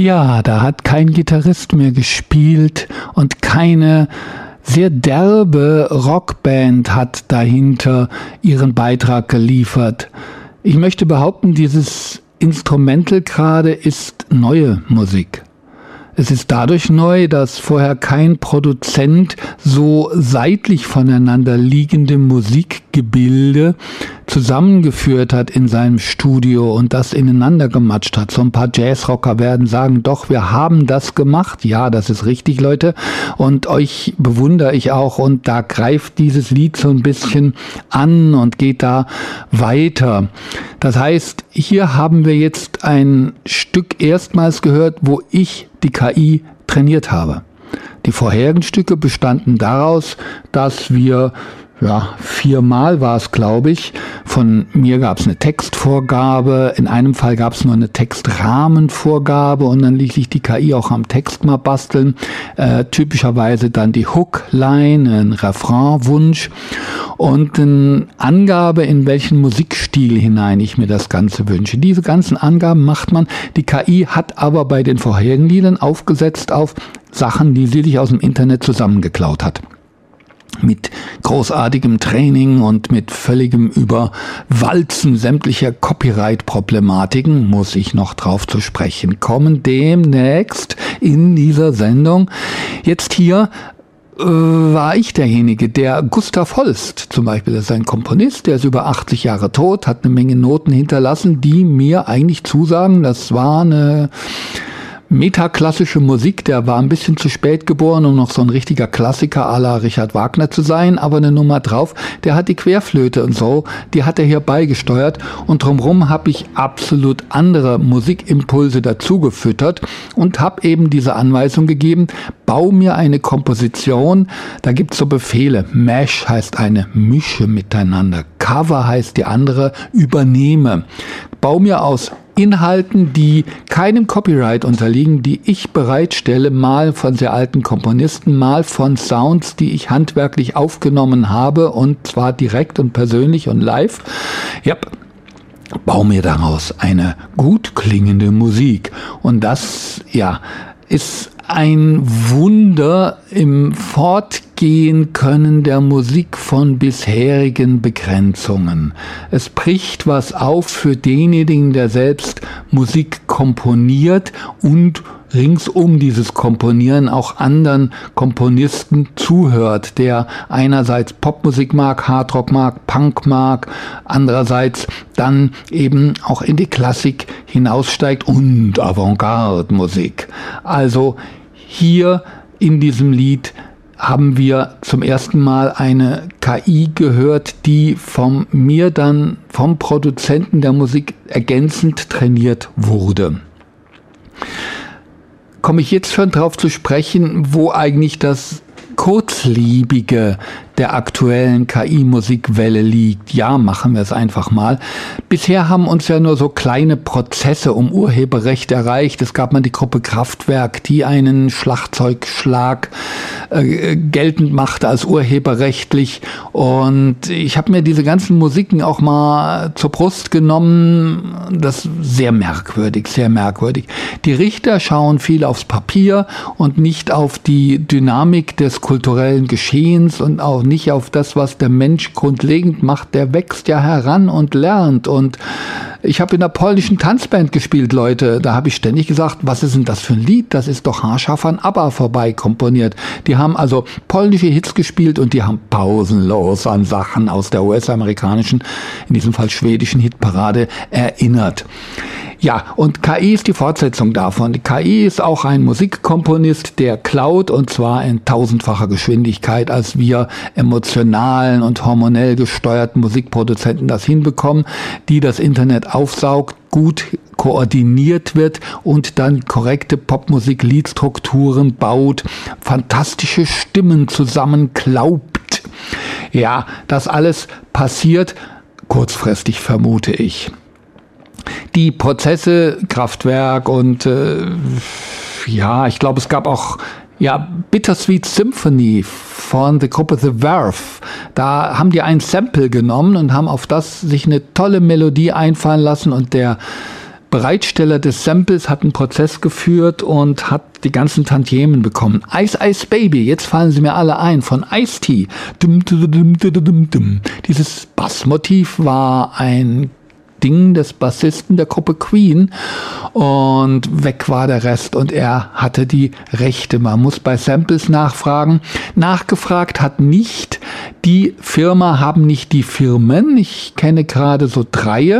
Ja, da hat kein Gitarrist mehr gespielt und keine sehr derbe Rockband hat dahinter ihren Beitrag geliefert. Ich möchte behaupten, dieses Instrumental gerade ist neue Musik. Es ist dadurch neu, dass vorher kein Produzent so seitlich voneinander liegende Musikgebilde zusammengeführt hat in seinem Studio und das ineinander gematscht hat. So ein paar Jazzrocker werden sagen, doch, wir haben das gemacht. Ja, das ist richtig, Leute. Und euch bewundere ich auch. Und da greift dieses Lied so ein bisschen an und geht da weiter. Das heißt, hier haben wir jetzt ein Stück erstmals gehört, wo ich die KI trainiert habe. Die vorherigen Stücke bestanden daraus, dass wir, 4-mal war es, glaube ich, von mir gab es eine Textvorgabe, in einem Fall gab es nur eine Textrahmenvorgabe und dann ließ sich die KI auch am Text mal basteln, typischerweise dann die Hookline, ein Refrainwunsch und eine Angabe, in welchen Musikstil hinein ich mir das Ganze wünsche. Diese ganzen Angaben macht man. Die KI hat aber bei den vorherigen Liedern aufgesetzt auf Sachen, die sie sich aus dem Internet zusammengeklaut hat. Mit großartigem Training und mit völligem Überwalzen sämtlicher Copyright-Problematiken muss ich noch drauf zu sprechen kommen, demnächst in dieser Sendung. Jetzt hier war ich derjenige, der Gustav Holst zum Beispiel, das ist ein Komponist, der ist über 80 Jahre tot, hat eine Menge Noten hinterlassen, die mir eigentlich zusagen, das war eine metaklassische Musik, der war ein bisschen zu spät geboren, um noch so ein richtiger Klassiker à la Richard Wagner zu sein, aber eine Nummer drauf, der hat die Querflöte und so, die hat er hier beigesteuert und drumherum habe ich absolut andere Musikimpulse dazu gefüttert und habe eben diese Anweisung gegeben, bau mir eine Komposition, da gibt's so Befehle, Mash heißt eine, mische miteinander, Cover heißt die andere, übernehme, bau mir aus Inhalten, die keinem Copyright unterliegen, die ich bereitstelle, mal von sehr alten Komponisten, mal von Sounds, die ich handwerklich aufgenommen habe und zwar direkt und persönlich und live. Ja, bau mir daraus eine gut klingende Musik. Und das, ist ein Wunder im Fortgehen können der Musik von bisherigen Begrenzungen. Es bricht was auf für denjenigen, der selbst Musik komponiert und ringsum dieses Komponieren auch anderen Komponisten zuhört, der einerseits Popmusik mag, Hardrock mag, Punk mag, andererseits dann eben auch in die Klassik hinaussteigt und Avantgarde-Musik. Also hier in diesem Lied haben wir zum ersten Mal eine KI gehört, die vom Produzenten der Musik ergänzend trainiert wurde. Komme ich jetzt schon drauf zu sprechen, wo eigentlich das Kurzlebige der aktuellen KI-Musikwelle liegt. Ja, machen wir es einfach mal. Bisher haben uns ja nur so kleine Prozesse um Urheberrecht erreicht. Es gab mal die Gruppe Kraftwerk, die einen Schlagzeugschlag geltend machte als urheberrechtlich. Und ich habe mir diese ganzen Musiken auch mal zur Brust genommen. Das ist sehr merkwürdig, sehr merkwürdig. Die Richter schauen viel aufs Papier und nicht auf die Dynamik des kulturellen Geschehens und auch nicht auf das, was der Mensch grundlegend macht. Der wächst ja heran und lernt. Und ich habe in einer polnischen Tanzband gespielt, Leute. Da habe ich ständig gesagt, was ist denn das für ein Lied? Das ist doch haarscharf an ABBA vorbei komponiert. Die haben also polnische Hits gespielt und die haben pausenlos an Sachen aus der US-amerikanischen, in diesem Fall schwedischen Hitparade erinnert. Ja, und KI ist die Fortsetzung davon. Die KI ist auch ein Musikkomponist, der klaut und zwar in 1000-facher Geschwindigkeit, als wir emotionalen und hormonell gesteuerten Musikproduzenten das hinbekommen, die das Internet aufsaugt, gut koordiniert wird und dann korrekte Popmusik-Liedstrukturen baut, fantastische Stimmen zusammenklaubt. Ja, das alles passiert kurzfristig, vermute ich. Die Prozesse, Kraftwerk und ich glaube, es gab auch Bittersweet Symphony von der Gruppe The Verve. Da haben die ein Sample genommen und haben auf das sich eine tolle Melodie einfallen lassen und der Bereitsteller des Samples hat einen Prozess geführt und hat die ganzen Tantiemen bekommen. Ice Ice Baby, jetzt fallen sie mir alle ein, von Ice-T. Dieses Bassmotiv war ein Ding des Bassisten der Gruppe Queen und weg war der Rest und er hatte die Rechte. Man muss bei Samples nachfragen. Nachgefragt hat nicht die Firma, haben nicht die Firmen. Ich kenne gerade so 3,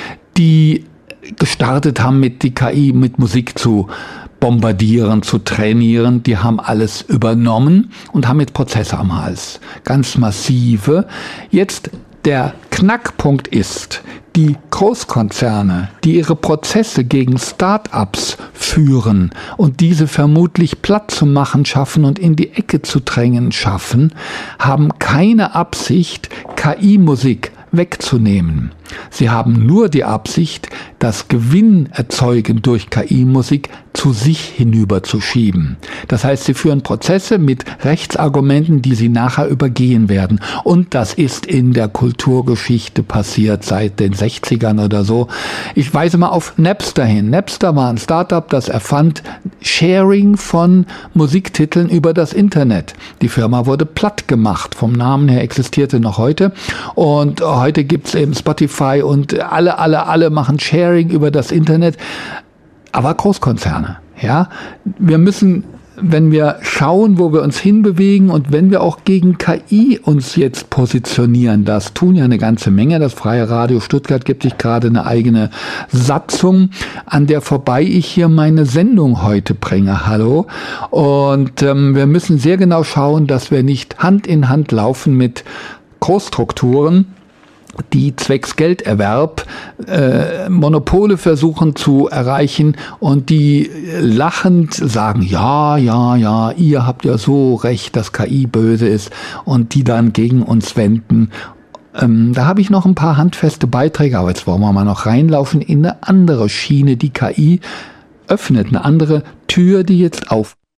die gestartet haben, mit die KI mit Musik zu bombardieren, zu trainieren. Die haben alles übernommen und haben jetzt Prozesse am Hals. Ganz massive. Jetzt der Knackpunkt ist, die Großkonzerne, die ihre Prozesse gegen Start-ups führen und diese vermutlich platt zu machen schaffen und in die Ecke zu drängen schaffen, haben keine Absicht, KI-Musik wegzunehmen. Sie haben nur die Absicht, das Gewinn erzeugen durch KI-Musik zu sich hinüberzuschieben. Das heißt, sie führen Prozesse mit Rechtsargumenten, die sie nachher übergehen werden. Und das ist in der Kulturgeschichte passiert seit den 60ern oder so. Ich weise mal auf Napster hin. Napster war ein Startup, das erfand Sharing von Musiktiteln über das Internet. Die Firma wurde platt gemacht. Vom Namen her existierte noch heute. Und heute gibt's eben Spotify und alle machen Sharing über das Internet. Aber Großkonzerne, ja. Wir müssen, wenn wir schauen, wo wir uns hinbewegen und wenn wir auch gegen KI uns jetzt positionieren, das tun ja eine ganze Menge. Das Freie Radio Stuttgart gibt sich gerade eine eigene Satzung, an der vorbei ich hier meine Sendung heute bringe. Hallo. Und wir müssen sehr genau schauen, dass wir nicht Hand in Hand laufen mit Großstrukturen, die zwecks Gelderwerb Monopole versuchen zu erreichen und die lachend sagen, ja, ihr habt ja so recht, dass KI böse ist und die dann gegen uns wenden. Da habe ich noch ein paar handfeste Beiträge, aber jetzt wollen wir mal noch reinlaufen in eine andere Schiene. Die KI öffnet eine andere Tür, die jetzt auf